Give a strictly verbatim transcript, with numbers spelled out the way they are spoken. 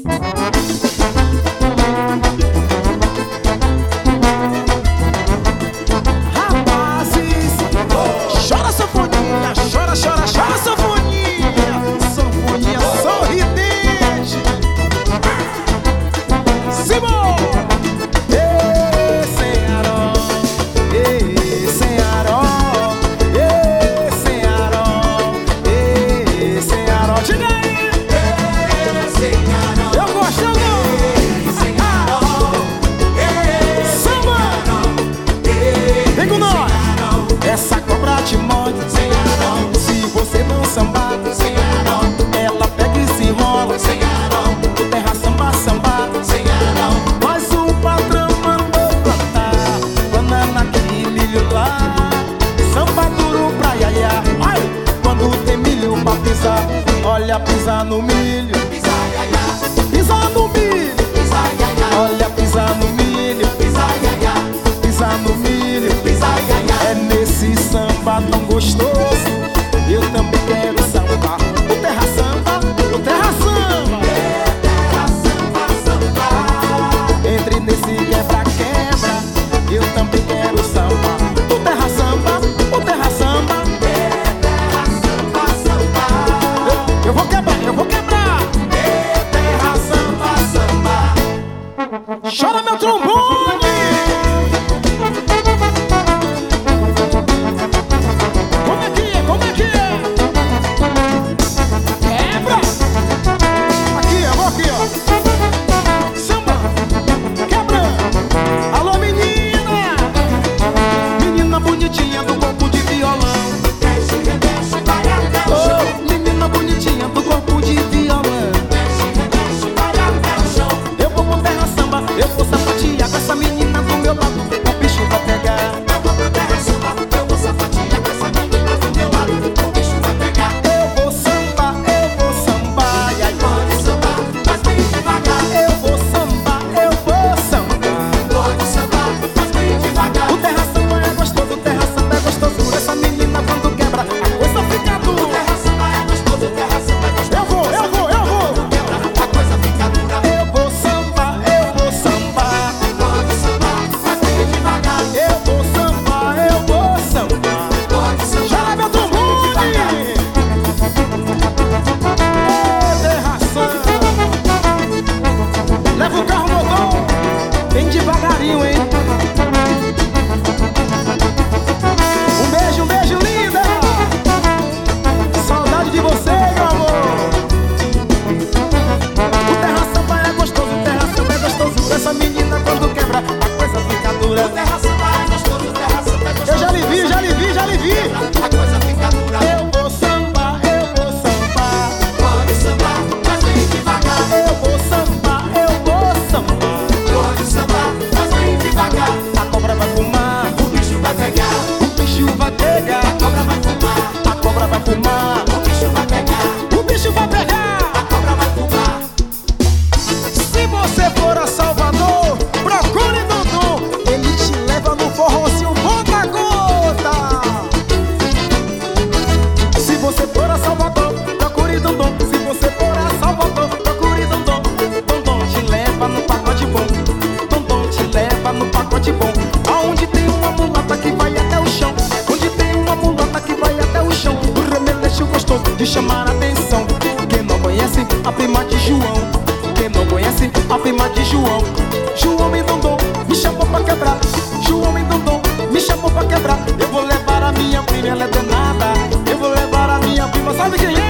Essa cobra te morde, se você não sambar, ela pega e se enrola. O terra samba, samba, mas o patrão mandou plantar banana aquele milho lá. Samba duro pra iaiá. Ai, quando tem milho pra pisar, olha, pisar no milho. Pisar no milho, olha, pisar no milho. Pisar no milho, é nesse samba tão gostoso. Eu também quero sambar. O terra samba, o terra samba, é terra samba, samba. Entre nesse quebra-quebra, eu também quero sambar. O terra samba, o terra samba, é terra samba, samba. Eu, eu vou quebrar, eu vou quebrar. É terra samba, samba. Chora meu trombone. De chamar a atenção. Quem não conhece a prima de João, quem não conhece a prima de João. João me dondou, me chamou pra quebrar. João me dondou, me chamou pra quebrar. Eu vou levar a minha prima, ela é danada. Eu vou levar a minha prima, sabe quem é?